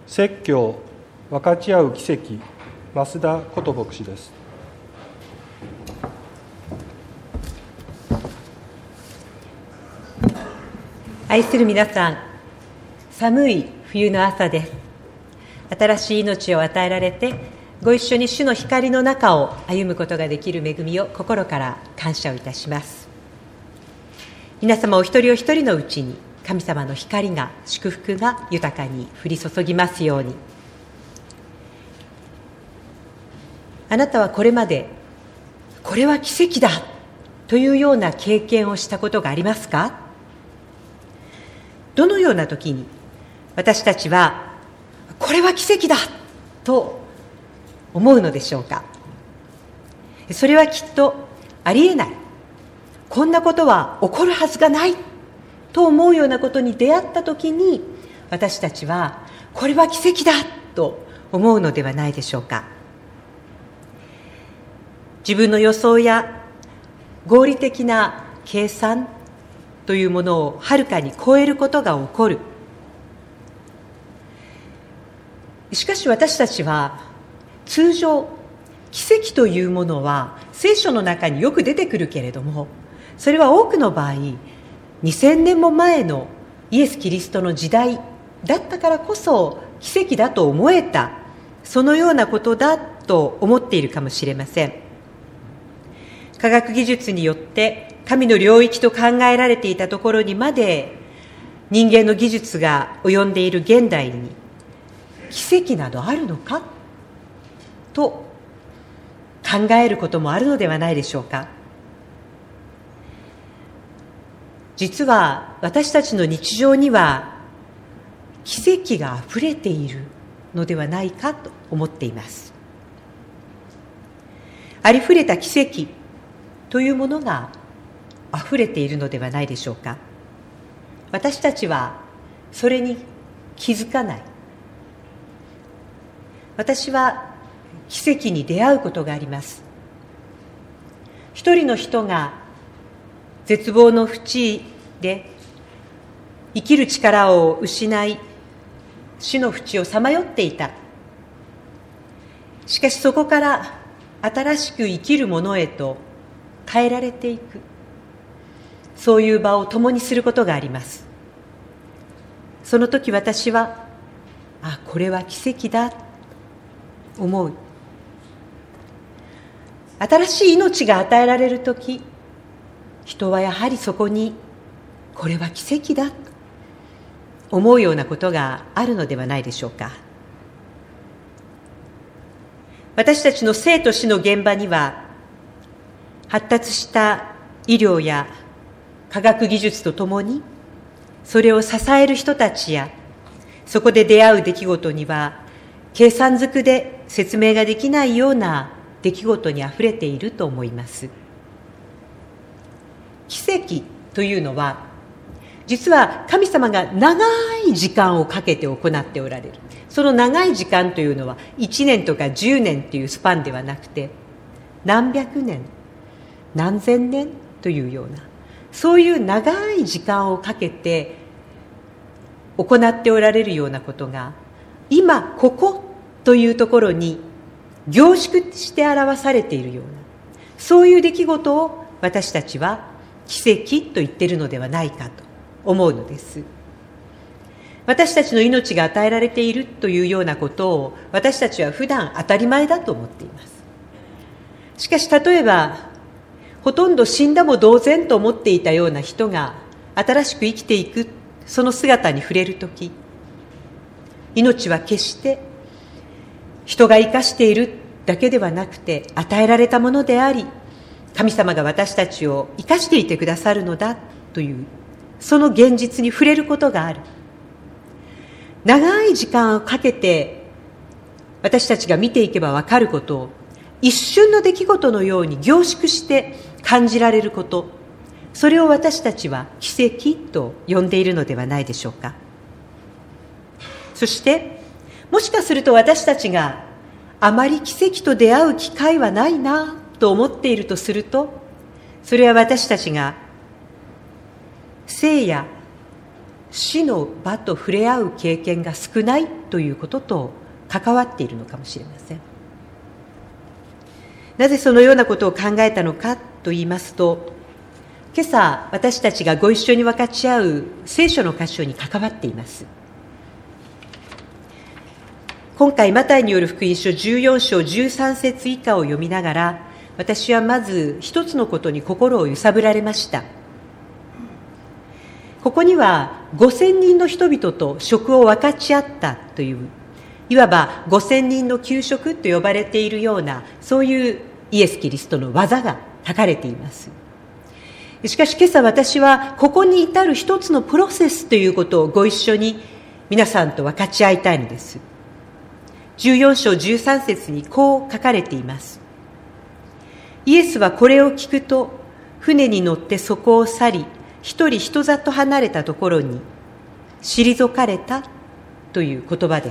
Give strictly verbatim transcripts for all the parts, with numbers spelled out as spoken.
説教分かち合う奇跡、増田こと牧師です。 愛する皆さん、寒い冬の朝です。新しい命を与えられて、ご一緒に主の光の中を歩むことができる恵みを心から感謝をいたします。皆様お一人お一人のうちに神様の光が、祝福が豊かに降り注ぎますように。あなたはこれまで、これは奇跡だというような経験をしたことがありますか？どのような時に私たちはこれは奇跡だと思うのでしょうか？それはきっとありえない、こんなことは起こるはずがないと思うようなことに出会った時に、私たちはこれは奇跡だと思うのではないでしょうか。自分の予想や合理的な計算というものをはるかに超えることが起こる。しかし私たちは通常、奇跡というものは聖書の中によく出てくるけれども、それは多くの場合にせんねんも前のイエス・キリストの時代だったからこそ奇跡だと思えた、そのようなことだと思っているかもしれません。科学技術によって神の領域と考えられていたところにまで人間の技術が及んでいる現代に、奇跡などあるのかと考えることもあるのではないでしょうか。実は私たちの日常には奇跡があふれているのではないかと思っています。ありふれた奇跡というものがあふれているのではないでしょうか。私たちはそれに気づかない。私は奇跡に出会うことがあります。一人の人が絶望の淵で生きる力を失い、死の淵をさまよっていた。しかしそこから新しく生きるものへと変えられていく、そういう場を共にすることがあります。その時私は、あ、これは奇跡だと思う。新しい命が与えられる時、人はやはりそこにこれは奇跡だと思うようなことがあるのではないでしょうか。私たちの生と死の現場には、発達した医療や科学技術とともに、それを支える人たちや、そこで出会う出来事には、計算づくで説明ができないような出来事にあふれていると思います。奇跡というのは、実は神様が長い時間をかけて行っておられる。その長い時間というのはいちねんとかじゅうねんというスパンではなくて、何百年、何千年というような、そういう長い時間をかけて行っておられるようなことが、今ここというところに凝縮して表されているような、そういう出来事を私たちは奇跡と言っているのではないかと思うのです。私たちの命が与えられているというようなことを私たちは普段当たり前だと思っています。しかし例えば、ほとんど死んだも同然と思っていたような人が新しく生きていく、その姿に触れるとき、命は決して人が生かしているだけではなくて与えられたものであり、神様が私たちを生かしていてくださるのだという、その現実に触れることがある。長い時間をかけて私たちが見ていけば分かることを、一瞬の出来事のように凝縮して感じられること、それを私たちは奇跡と呼んでいるのではないでしょうか。そしてもしかすると私たちがあまり奇跡と出会う機会はないなと思っているとすると、それは私たちが生や死の場と触れ合う経験が少ないということと関わっているのかもしれません。なぜそのようなことを考えたのかと言いますと、今朝私たちがご一緒に分かち合う聖書の箇所に関わっています。今回マタイによる福音書じゅうよん章じゅうさん節以下を読みながら、私はまず一つのことに心を揺さぶられました。ここにはごせんにんの人々と食を分かち合ったという、いわばごせんにんの給食と呼ばれているような、そういうイエス・キリストの技が書かれています。しかし今朝私はここに至る一つのプロセスということをご一緒に皆さんと分かち合いたいのです。じゅうよん章じゅうさん節にこう書かれています。イエスはこれを聞くと、船に乗ってそこを去り、一人人里離れたところに退かれたという言葉です。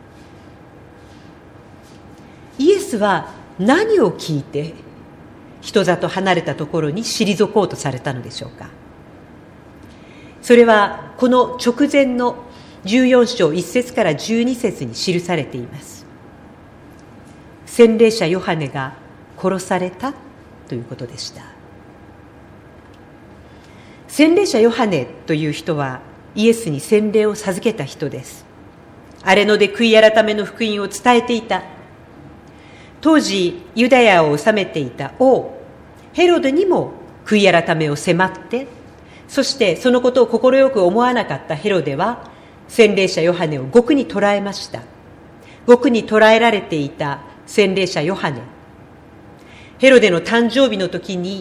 イエスは何を聞いて人里離れたところに退こうとされたのでしょうか。それはこの直前のじゅうよん章いち節からじゅうに節に記されています。洗礼者ヨハネが殺されたということでした。洗礼者ヨハネという人はイエスに洗礼を授けた人です。荒野で悔い改めの福音を伝えていた。当時ユダヤを治めていた王ヘロデにも悔い改めを迫って、そしてそのことを快く思わなかったヘロデは洗礼者ヨハネを獄に捕らえました。獄に捕らえられていた洗礼者ヨハネ、ヘロデの誕生日の時に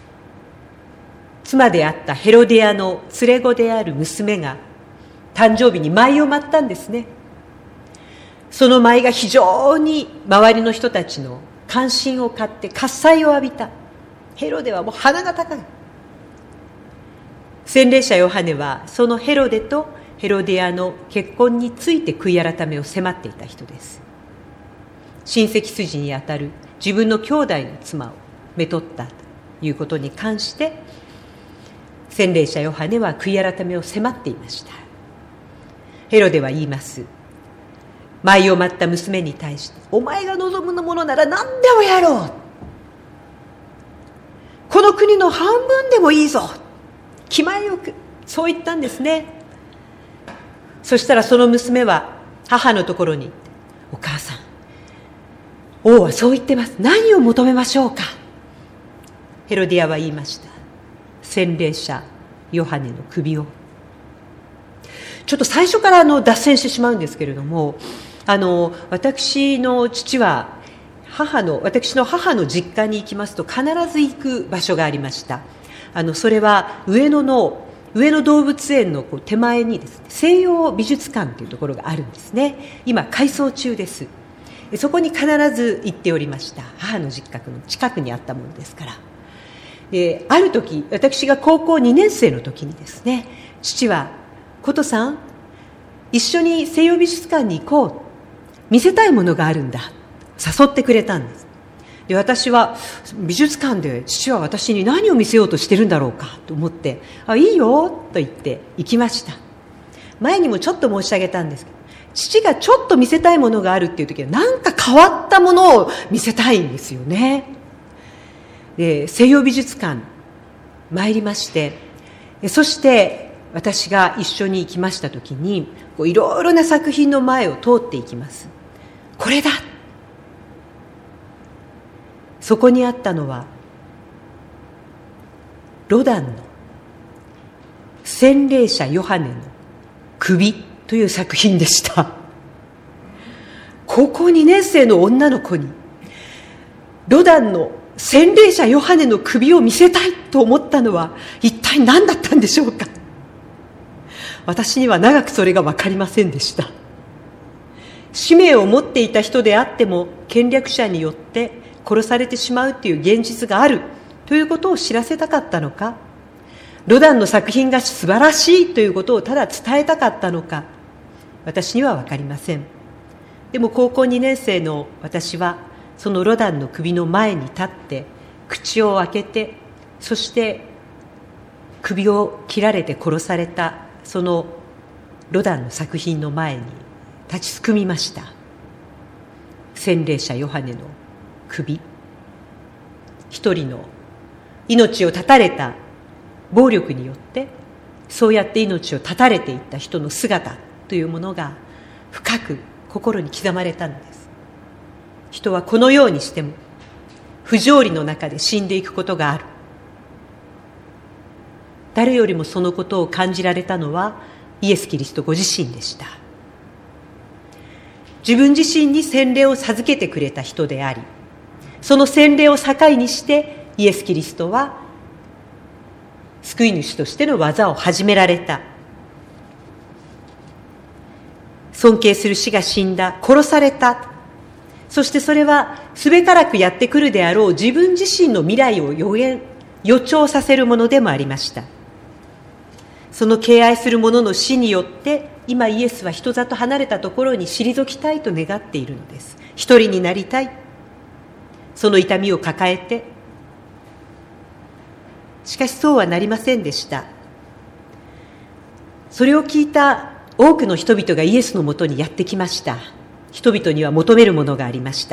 妻であったヘロデアの連れ子である娘が誕生日に舞を舞ったんですね。その舞が非常に周りの人たちの関心を買って喝采を浴びた。ヘロデはもう鼻が高い。洗礼者ヨハネはそのヘロデとヘロデアの結婚について悔い改めを迫っていた人です。親戚筋にあたる自分の兄弟の妻をめとったということに関して洗礼者ヨハネは悔い改めを迫っていました。ヘロデは言います。舞を舞った娘に対して、お前が望むものなら何でもやろう、この国の半分でもいいぞ、気前よくそう言ったんですね。そしたらその娘は母のところに行って、お母さん、王はそう言ってます、何を求めましょうか。ヘロディアは言いました。洗礼者ヨハネの首を。ちょっと最初からあの脱線してしまうんですけれども、あの私の父は母の私の母の実家に行きますと必ず行く場所がありました。あのそれは上野の上野動物園のこう手前にですね、西洋美術館というところがあるんですね。今改装中です。そこに必ず行っておりました。母の実家の近くにあったものですから。である時、私が高校にねん生の時にですね、父は琴さん一緒に西洋美術館に行こう、見せたいものがあるんだ、誘ってくれたんです。で私は美術館で父は私に何を見せようとしてるんだろうかと思って、あ、いいよと言って行きました。前にもちょっと申し上げたんですけど、父がちょっと見せたいものがあるっていう時は何か変わったものを見せたいんですよね。で西洋美術館参りまして、そして私が一緒に行きました時に、いろいろな作品の前を通っていきます。これだ、そこにあったのはロダンの洗礼者ヨハネの首という作品でした。高校にねん生の女の子にロダンの洗礼者ヨハネの首を見せたいと思ったのは一体何だったんでしょうか。私には長くそれが分かりませんでした。使命を持っていた人であっても権力者によって殺されてしまうという現実があるということを知らせたかったのか、ロダンの作品が素晴らしいということをただ伝えたかったのか、私には分かりません。でも高校にねん生の私はそのロダンの首の前に立って口を開けて、そして首を切られて殺されたそのロダンの作品の前に立ちすくみました。洗礼者ヨハネの首、一人の命を絶たれた暴力によってそうやって命を絶たれていった人の姿というものが深く心に刻まれたのです。人はこのようにしても不条理の中で死んでいくことがある。誰よりもそのことを感じられたのはイエス・キリストご自身でした。自分自身に洗礼を授けてくれた人であり、その洗礼を境にしてイエス・キリストは救い主としての技を始められた。尊敬する死が死んだ、殺された。そしてそれはすべからくやってくるであろう自分自身の未来を予言、予兆させるものでもありました。その敬愛する者の死によって今イエスは人里離れたところに退きたいと願っているのです。一人になりたい。その痛みを抱えて、しかしそうはなりませんでした。それを聞いた多くの人々がイエスのもとにやってきました。人々には求めるものがありました。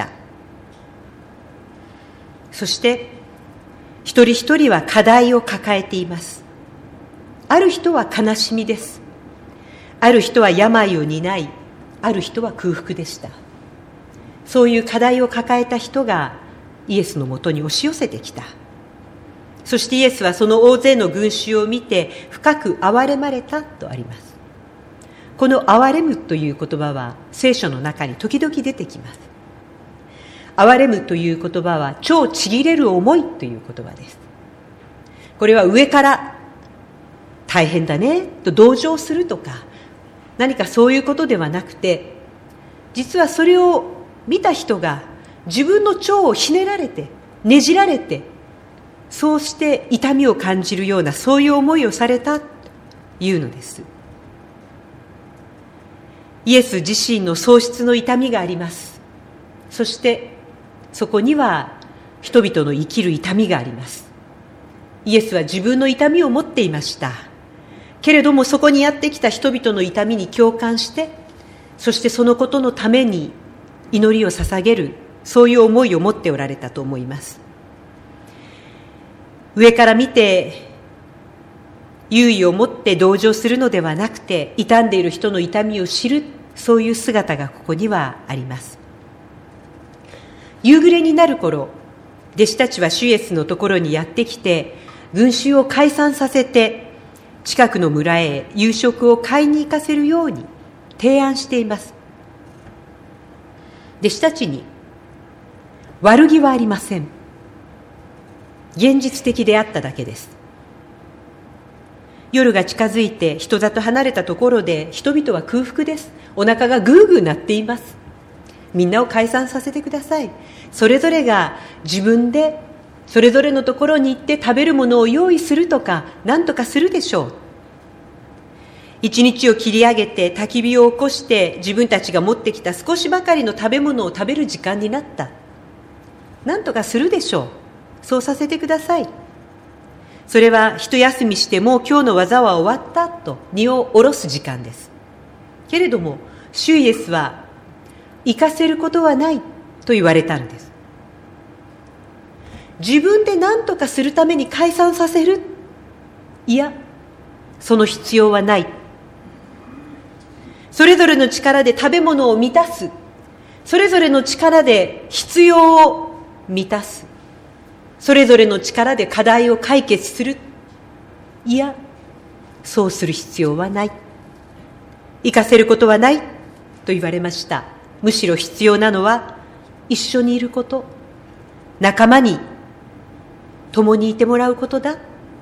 そして一人一人は課題を抱えています。ある人は悲しみです。ある人は病を担い、ある人は空腹でした。そういう課題を抱えた人がイエスのもとに押し寄せてきた。そしてイエスはその大勢の群衆を見て深く憐れまれたとあります。この憐れむという言葉は聖書の中に時々出てきます。憐れむという言葉は超ちぎれる思いという言葉です。これは上から大変だねと同情するとか何かそういうことではなくて、実はそれを見た人が自分の腸をひねられてねじられて、そうして痛みを感じるようなそういう思いをされたというのです。イエス自身の喪失の痛みがあります。そしてそこには人々の生きる痛みがあります。イエスは自分の痛みを持っていました。けれどもそこにやってきた人々の痛みに共感して、そしてそのことのために祈りを捧げる、そういう思いを持っておられたと思います。上から見て優位を持って同情するのではなくて、傷んでいる人の痛みを知る、そういう姿がここにはあります。夕暮れになる頃、弟子たちは主イエスのところにやってきて、群衆を解散させて近くの村へ夕食を買いに行かせるように提案しています。弟子たちに悪気はありません。現実的であっただけです。夜が近づいて人里離れたところで人々は空腹です。お腹がグーグー鳴っています。みんなを解散させてください。それぞれが自分でそれぞれのところに行って食べるものを用意するとか何とかするでしょう。一日を切り上げて焚き火を起こして自分たちが持ってきた少しばかりの食べ物を食べる時間になった。何とかするでしょう。そうさせてください。それは一休みしてもう今日の技は終わったと荷を下ろす時間です。けれども主イエスは行かせることはないと言われたんです。自分で何とかするために解散させる、いや、その必要はない。それぞれの力で食べ物を満たす、それぞれの力で必要を満たす、それぞれの力で課題を解決する、いや、そうする必要はない。行かせることはないと言われました。むしろ必要なのは一緒にいること、仲間に共にいてもらうことだ。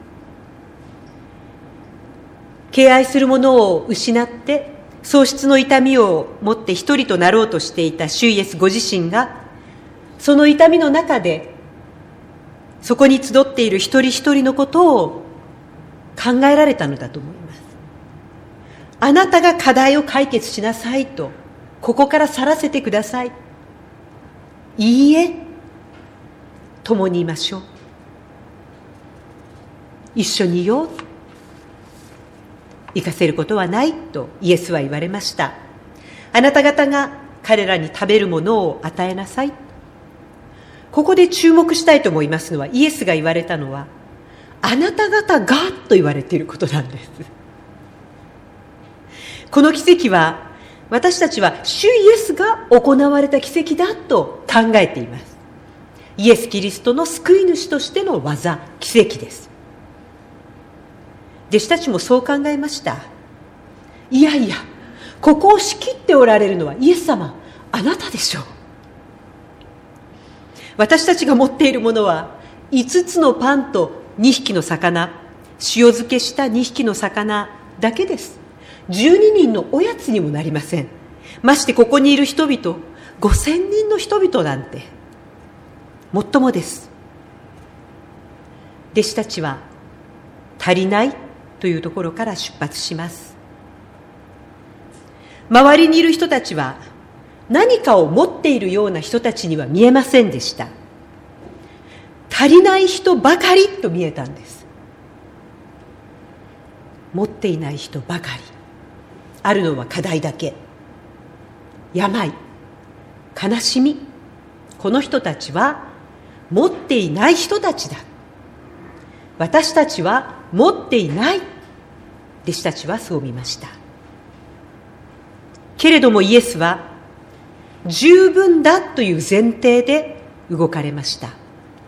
敬愛するものを失って喪失の痛みを持って一人となろうとしていた主イエスご自身が、その痛みの中でそこに集っている一人一人のことを考えられたのだと思います。あなたが課題を解決しなさいと、ここから去らせてください。いいえ、共にいましょう。一緒にいよう。 行かせることはないとイエスは言われました。あなた方が彼らに食べるものを与えなさい。ここで注目したいと思いますのは、イエスが言われたのは、あなた方がと言われていることなんです。この奇跡は、私たちは主イエスが行われた奇跡だと考えています。イエス・キリストの救い主としての技、奇跡です。弟子たちもそう考えました。いやいや、ここを仕切っておられるのはイエス様、あなたでしょう。私たちが持っているものはいつつのパンとにひきの魚、塩漬けしたにひきの魚だけです。じゅうににんのおやつにもなりません。ましてここにいる人々、ごせんにんの人々なんてもっともです。弟子たちは足りないというところから出発します。周りにいる人たちは何かを持っているような人たちには見えませんでした。足りない人ばかりと見えたんです。持っていない人ばかり。あるのは課題だけ。病、悲しみ。この人たちは持っていない人たちだ。私たちは持っていない。弟子たちはそう見ました。けれどもイエスは十分だという前提で動かれました。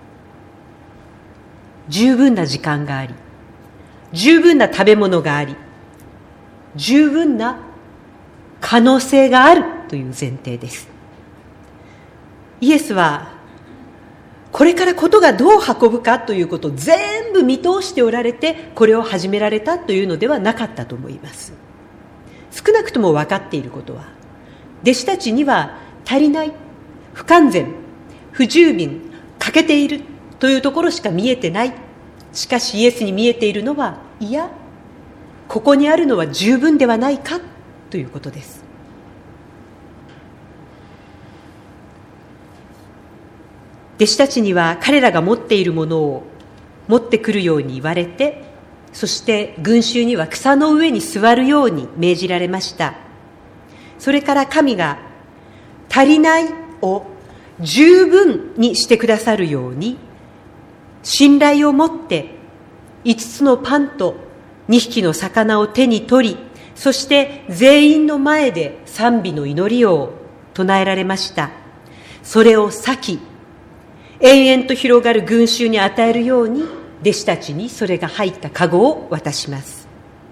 十分な時間があり、十分な食べ物があり、十分な可能性があるという前提です。イエスはこれからことがどう運ぶかということを全部見通しておられて、これを始められたというのではなかったと思います。少なくとも分かっていることは、弟子たちには足りない、不完全、不十分、欠けているというところしか見えてない。しかしイエスに見えているのは、いや、ここにあるのは十分ではないかということです。弟子たちには彼らが持っているものを持ってくるように言われて、そして群衆には草の上に座るように命じられました。それから神が足りないを十分にしてくださるように、信頼を持って五つのパンと二匹の魚を手に取り、そして全員の前で賛美の祈りを唱えられました。それを裂き、延々と広がる群衆に与えるように、弟子たちにそれが入ったかごを渡します。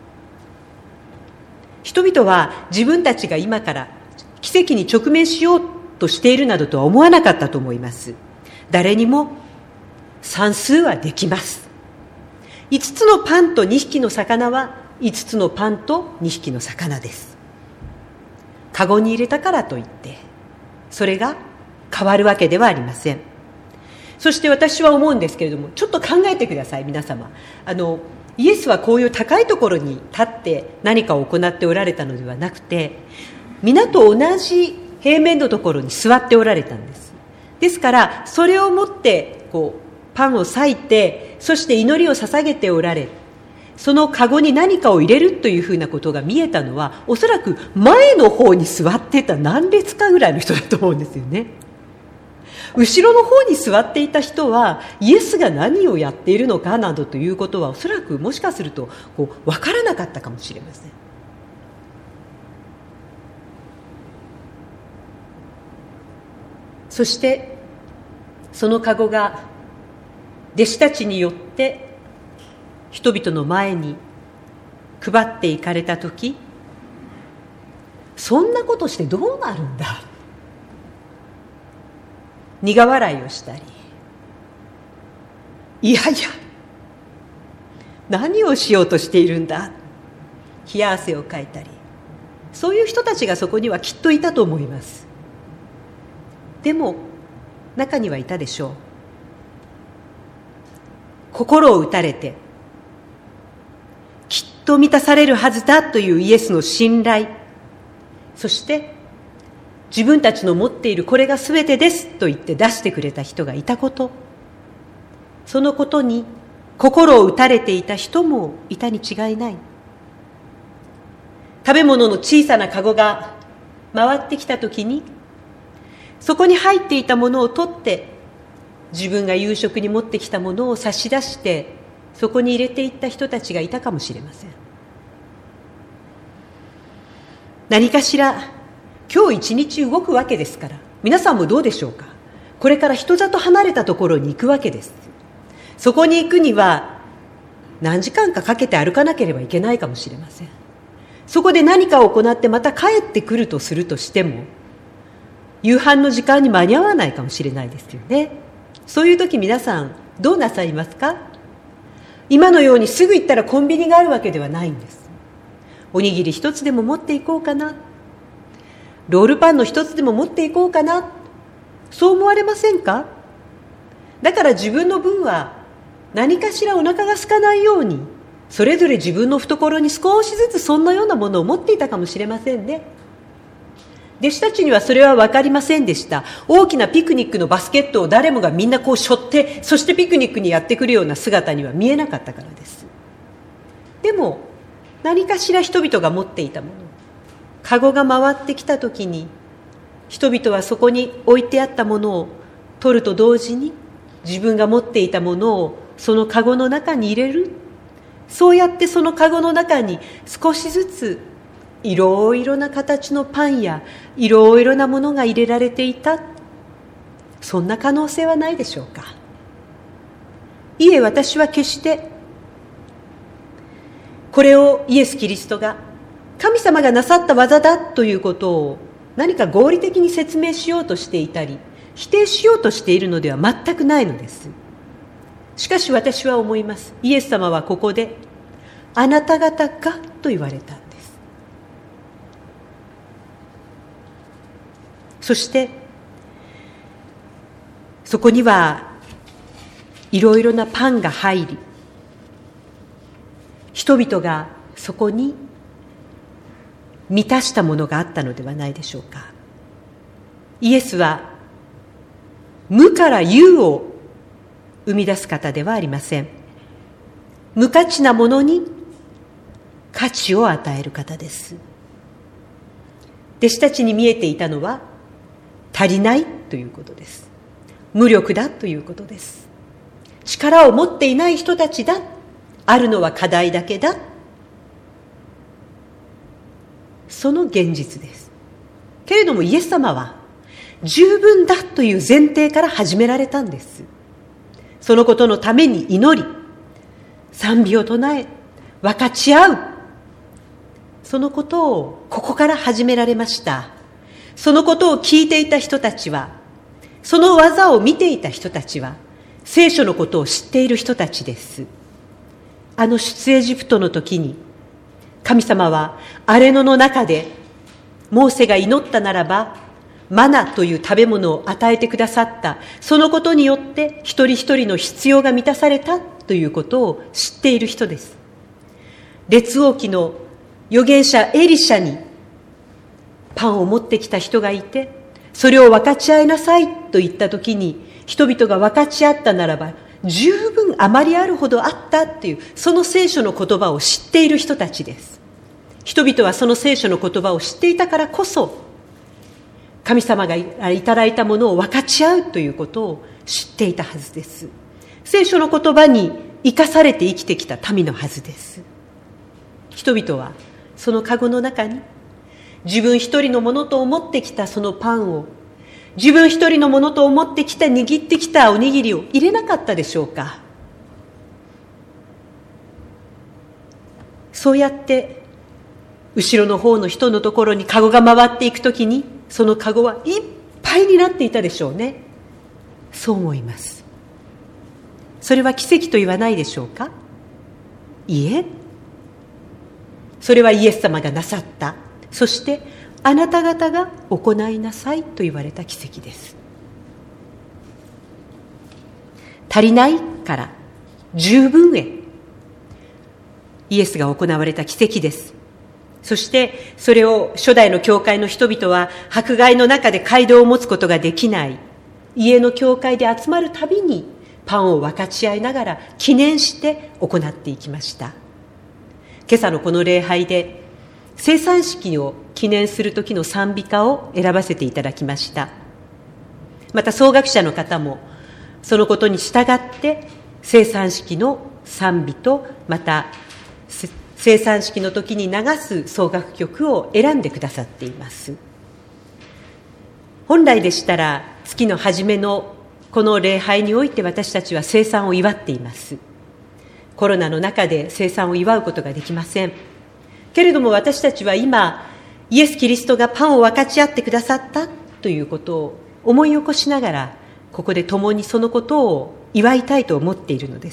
人々は自分たちが今から奇跡に直面しようとしているなどとは思わなかったと思います。誰にも算数はできます。五つのパンと二匹の魚は五つのパンと二匹の魚です。かごに入れたからといってそれが変わるわけではありません。そして私は思うんですけれども、ちょっと考えてください。皆様、あのイエスはこういう高いところに立って何かを行っておられたのではなくて、皆と同じ平面のところに座っておられたんです。ですからそれを持ってこうパンを裂いて、そして祈りを捧げておられ、そのカゴに何かを入れるというふうなことが見えたのは、おそらく前の方に座ってた何列かぐらいの人だと思うんですよね。後ろの方に座っていた人はイエスが何をやっているのかなどということは、おそらくもしかするとこう分からなかったかもしれません。そしてそのカゴが弟子たちによって人々の前に配っていかれたとき、そんなことしてどうなるんだ、苦笑いをしたり、いやいや何をしようとしているんだ、冷や汗をかいたり、そういう人たちがそこにはきっといたと思います。でも中にはいたでしょう。心を打たれてきっと満たされるはずだというイエスの信頼、そして自分たちの持っているこれが全てですと言って出してくれた人がいたこと、そのことに心を打たれていた人もいたに違いない。 食べ物の小さなかごが回ってきたときに、そこに入っていたものを取って自分が夕食に持ってきたものを差し出してそこに入れていった人たちがいたかもしれません。何かしら今日一日動くわけですから、皆さんもどうでしょうか。これから人里離れたところに行くわけです。そこに行くには何時間かかけて歩かなければいけないかもしれません。そこで何かを行ってまた帰ってくるとするとしても、夕飯の時間に間に合わないかもしれないですよね。そういう時皆さんどうなさいますか。今のようにすぐ行ったらコンビニがあるわけではないんです。おにぎり一つでも持っていこうかな、ロールパンの一つでも持っていこうかな、そう思われませんか。だから自分の分は何かしらお腹が空かないように、それぞれ自分の懐に少しずつそんなようなものを持っていたかもしれませんね。弟子たちにはそれは分かりませんでした。大きなピクニックのバスケットを誰もがみんなこう背負って、そしてピクニックにやってくるような姿には見えなかったからです。でも何かしら人々が持っていたもの、かごが回ってきたときに、人々はそこに置いてあったものを取ると同時に、自分が持っていたものをそのかごの中に入れる。そうやってそのかごの中に少しずついろいろな形のパンやいろいろなものが入れられていた。そんな可能性はないでしょうか。いえ、私は決してこれをイエス・キリストが神様がなさった技だということを何か合理的に説明しようとしていたり、否定しようとしているのでは全くないのです。しかし私は思います。イエス様はここであなた方がと言われたんです。そしてそこにはいろいろなパンが入り、人々がそこに満たしたものがあったのではないでしょうか。イエスは無から有を生み出す方ではありません。無価値なものに価値を与える方です。弟子たちに見えていたのは足りないということです。無力だということです。力を持っていない人たちだ、あるのは課題だけだ、その現実です。けれどもイエス様は十分だという前提から始められたんです。そのことのために祈り、賛美を唱え、分かち合う、そのことをここから始められました。そのことを聞いていた人たちは、その技を見ていた人たちは、聖書のことを知っている人たちです。あの出エジプトの時に、神様は荒れ野の中でモーセが祈ったならばマナという食べ物を与えてくださった。そのことによって一人一人の必要が満たされたということを知っている人です。列王記の預言者エリシャにパンを持ってきた人がいて、それを分かち合いなさいと言った時に、人々が分かち合ったならば十分あまりあるほどあったっていう、その聖書の言葉を知っている人たちです。人々はその聖書の言葉を知っていたからこそ、神様がいただいたものを分かち合うということを知っていたはずです。聖書の言葉に生かされて生きてきた民のはずです。人々はその籠の中に自分一人のものと思ってきたそのパンを、自分一人のものと思ってきた握ってきたおにぎりを入れなかったでしょうか。そうやって後ろの方の人のところにカゴが回っていくときに、そのカゴはいっぱいになっていたでしょうね。そう思います。それは奇跡と言わないでしょうか。いいえ、それはイエス様がなさった、そしてあなた方が行いなさいと言われた奇跡です。足りないから十分へ、イエスが行われた奇跡です。そしてそれを初代の教会の人々は迫害の中で街道を持つことができない家の教会で集まるたびにパンを分かち合いながら記念して行っていきました。今朝のこの礼拝で生産式を記念する時の賛美歌を選ばせていただきました。また奏楽者の方もそのことに従って生産式の賛美と、また生産式の時に流す奏楽曲を選んでくださっています。本来でしたら月の初めのこの礼拝において私たちは生産を祝っています。コロナの中で生産を祝うことができませんけれども、私たちは今イエス・キリストがパンを分かち合ってくださったということを思い起こしながら、ここで共にそのことを祝いたいと思っているのです。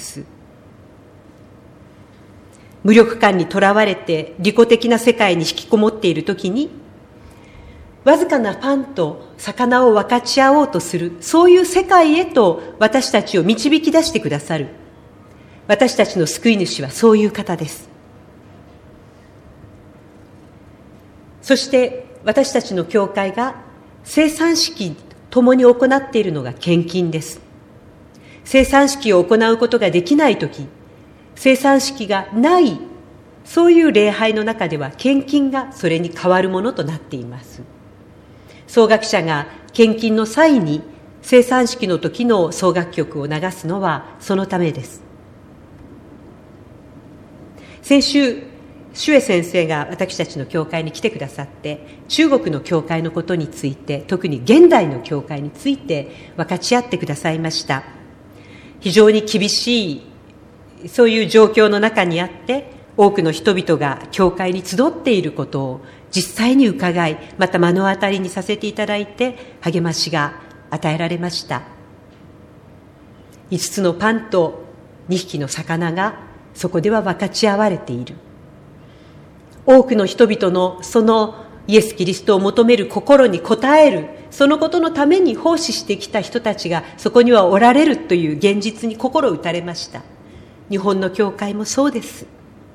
無力感にとらわれて利己的な世界に引きこもっているときに、わずかなパンと魚を分かち合おうとする、そういう世界へと私たちを導き出してくださる、私たちの救い主はそういう方です。そして私たちの教会が生産式ともに行っているのが献金です。生産式を行うことができないとき、生産式がない、そういう礼拝の中では献金がそれに代わるものとなっています。奏楽者が献金の際に生産式の時の奏楽曲を流すのはそのためです。先週、シュエ先生が私たちの教会に来てくださって、中国の教会のことについて、特に現代の教会について分かち合ってくださいました。非常に厳しい、そういう状況の中にあって、多くの人々が教会に集っていることを実際に伺い、また目の当たりにさせていただいて、励ましが与えられました。五つのパンと二匹の魚がそこでは分かち合われている。多くの人々のそのイエス・キリストを求める心に応える、そのことのために奉仕してきた人たちがそこにはおられるという現実に心打たれました。日本の教会もそうです。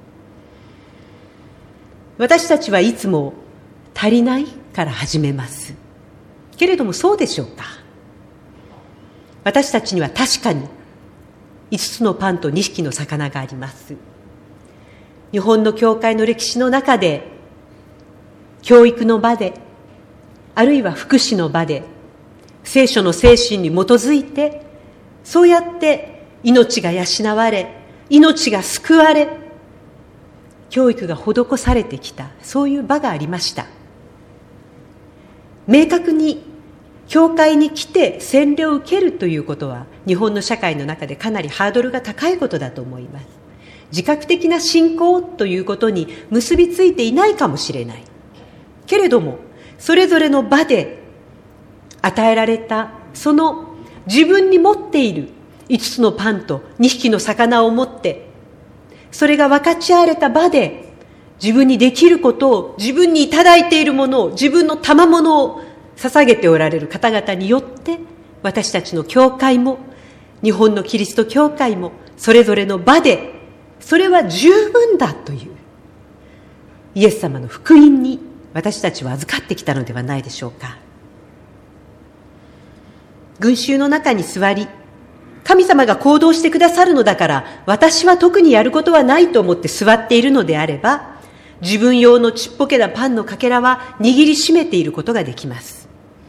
私たちはいつも足りないから始めます。けれどもそうでしょうか。私たちには確かに五つのパンと二匹の魚があります。日本の教会の歴史の中で、教育の場で、あるいは福祉の場で、聖書の精神に基づいて、そうやって命が養われ、命が救われ、教育が施されてきた、そういう場がありました。明確に教会に来て洗礼を受けるということは、日本の社会の中でかなりハードルが高いことだと思います。自覚的な信仰ということに結びついていないかもしれない。けれども、それぞれの場で与えられた、その自分に持っている五つのパンと二匹の魚を持って、それが分かち合われた場で、自分にできることを、自分にいただいているものを、自分の賜物を捧げておられる方々によって、私たちの教会も、日本のキリスト教会も、それぞれの場で、それは十分だという、イエス様の福音に私たちは預かってきたのではないでしょうか。群衆の中に座り、神様が行動してくださるのだから、私は特にやることはないと思って座っているのであれば、自分用のちっぽけなパンのかけらは握りしめていることができます。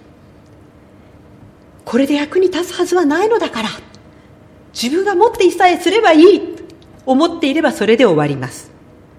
これで役に立つはずはないのだから、自分が持っていさえすればいいと思っていればそれで終わります。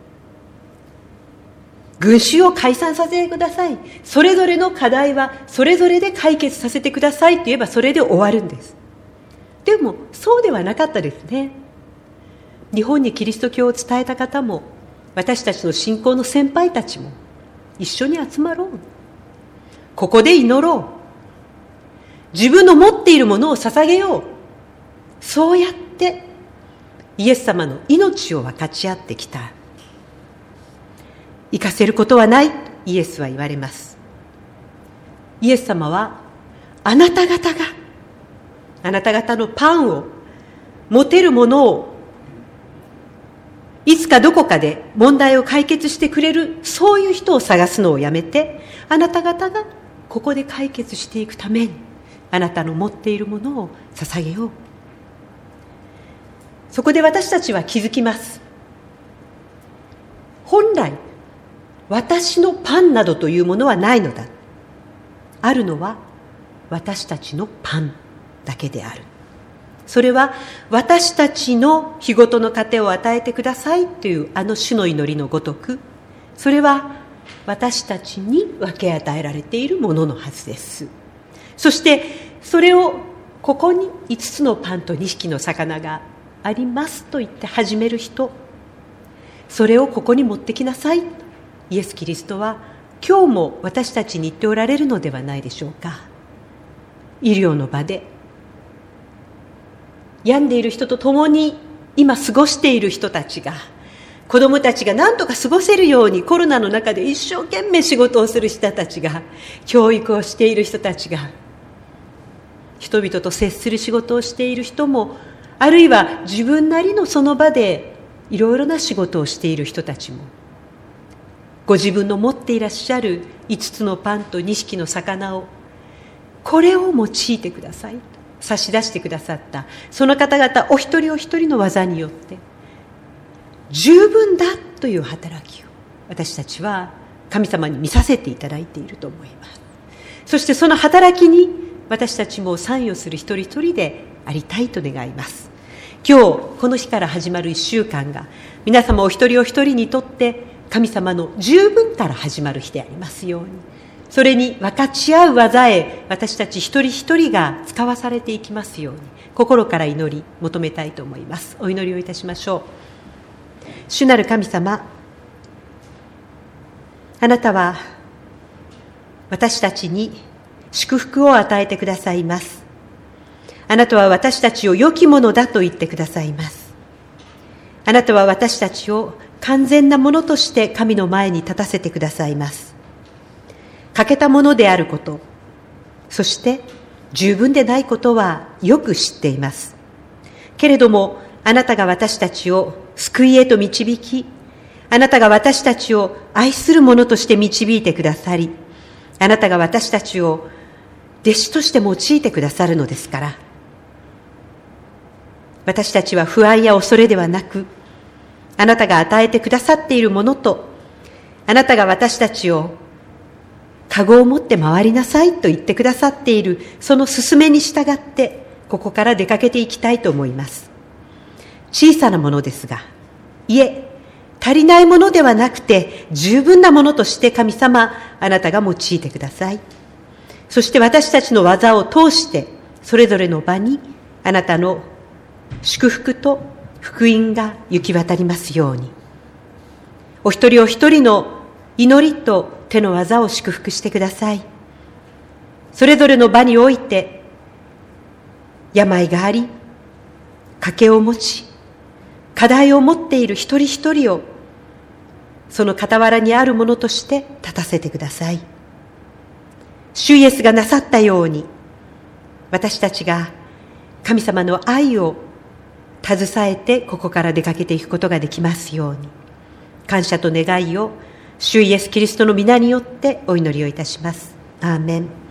群衆を解散させてください。それぞれの課題はそれぞれで解決させてくださいと言えばそれで終わるんです。でもそうではなかったですね。日本にキリスト教を伝えた方も、私たちの信仰の先輩たちも一緒に集まろう。ここで祈ろう。自分の持っているものを捧げよう。そうやってイエス様の命を分かち合ってきた。生かせることはない、イエスは言われます。イエス様は、あなた方があなた方のパンを、持てるものを、いつかどこかで問題を解決してくれる、そういう人を探すのをやめて、あなた方がここで解決していくために、あなたの持っているものを捧げよう。そこで私たちは気づきます。本来、 私のパンなどというものはないのだ。あるのは私たちのパンだけである。それは私たちの日ごとの糧を与えてくださいというあの主の祈りのごとく、それは私たちに分け与えられているもののはずです。そしてそれをここにいつつのパンとにひきの魚がありますと言って始める人、それをここに持ってきなさい、イエス・キリストは今日も私たちに言っておられるのではないでしょうか。医療の場で病んでいる人と共に今過ごしている人たちが、子どもたちが何とか過ごせるようにコロナの中で一生懸命仕事をする人たちが、教育をしている人たちが、人々と接する仕事をしている人も、あるいは自分なりのその場でいろいろな仕事をしている人たちも、ご自分の持っていらっしゃるいつつのパンとにひきの魚を、これを用いてください、差し出してくださったその方々お一人お一人の技によって十分だという働きを私たちは神様に見させていただいていると思います。そしてその働きに私たちも参与する一人一人でありたいと願います。今日この日から始まる一週間が皆様お一人お一人にとって神様の十分から始まる日でありますように、それに分かち合う技へ私たち一人一人が使わされていきますように、心から祈り求めたいと思います。お祈りをいたしましょう。主なる神様、あなたは私たちに祝福を与えてくださいます。あなたは私たちを良きものだと言ってくださいます。あなたは私たちを完全なものとして神の前に立たせてくださいます。欠けたものであること、そして十分でないことはよく知っています。けれどもあなたが私たちを救いへと導き、あなたが私たちを愛するものとして導いてくださり、あなたが私たちを弟子として用いてくださるのですから、私たちは不安や恐れではなく、あなたが与えてくださっているものと、あなたが私たちをかごを持って回りなさいと言ってくださっているその勧めに従ってここから出かけていきたいと思います。小さなものですが、いえ足りないものではなくて十分なものとして神様、あなたが用いてください。そして私たちの技を通してそれぞれの場にあなたの祝福と福音が行き渡りますように、お一人お一人の祈りと手の技を祝福してください。それぞれの場において病があり、賭けを持ち、課題を持っている一人一人をその傍らにあるものとして立たせてください。主イエスがなさったように、私たちが神様の愛を携えてここから出かけていくことができますように、感謝と願いを主イエスキリストの皆によってお祈りをいたします。アーメン。